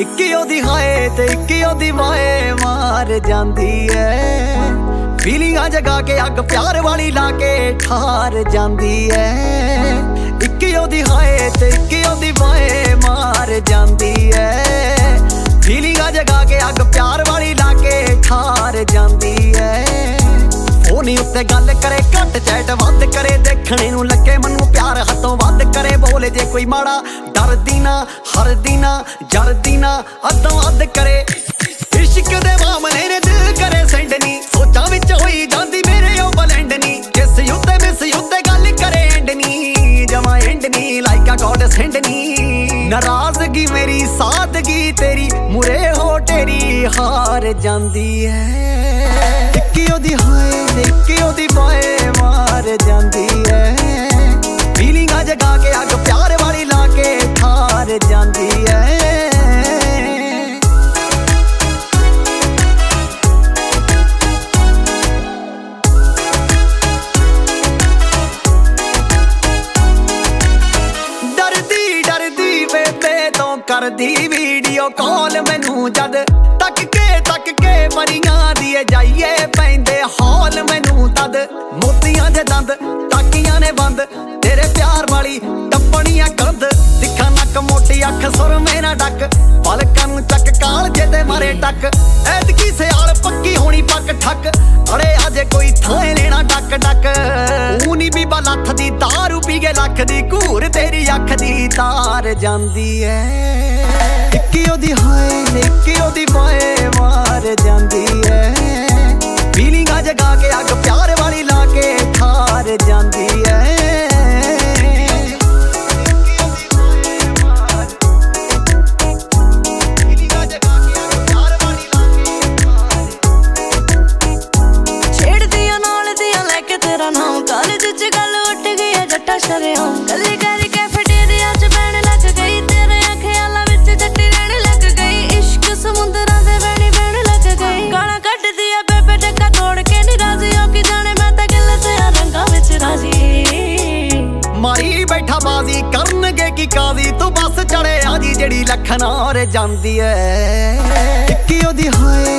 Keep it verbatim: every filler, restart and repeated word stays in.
इक्की ओदी हाए ते इक्की ओदी वाए मार जांदी है। फीलिंगां जगा के अग प्यार वाली ला के ठार जांदी है। इक्की ओदी हाए ते इक्की ओदी वाए मार जांदी है। फीलिंगां जगा के अग प्यार वाली ला के ठार जांदी है। फोनी उत्ते गल करे घट चैट वध करे, देखने नूं लगे मन्नू प्यार हथों वध करे। बोले जे कोई माड़ा डरदी ना हरदी ना जरदी ना अद्धों अध करे। इश्क दे मामले ने दिल करे सेंडनी, सोचां विच होई जांदी मेरे ओ बलैंडनी। किस युद्धे मिस युद्धे गल करे एंडनी, जमा एंडनी लाइक अ गॉड सेंडनी। नाराजगी मेरी सादगी तेरी मुरे हो तेरी हार जांदी है। इक्की ओदी हाए ते इक्की ओदी बाए मार जांदी है। फीलिंगां जगा के अग प्यार वाली ला के ठार जांदी है। करदी वीडियो कॉल मैनू जद तक के तक के मरियां दिए जाइए पैंदे हॉल मैनू तद। मोतियां दे दंद ताकियां ने बंद तेरे प्यार वाली टप्पणियां कंध। दिखा नक मोटी अख सुर मेरा डक, पलकां नू चक काल जे ते मारे टक। ऐतकी सियाल पक्की होनी पक ठक, अड़े अजे कोई थाए लेना डक डक। ऊनी बीबा लथ दी दारू पी के लख दी घूर तेरी अख दी तार जांदी है। इक्की ओदी हाए ते इक्की ओदी बाए मार जांदी है। फीलिंगां जगा के अग प्यार वाली ला के ठार जांदी है। गली गली कैफेटेरिया च बैण लग गई, तेरे ख्यालां विच जट्टी रहण लग गई। इश्क समुंदरां दे बैणी बैण लग गई। गाना कड्डदी आ बेबे डक्का तोड़ के नी राजी, ओ की जाने मैं तां गल ते रंगां विच राजी। मारी बैठा बाजी करनगे की काजी, तू बस चढ़े आजी जेड़ी लखनौर जांदी है। इक्की ओदी हाए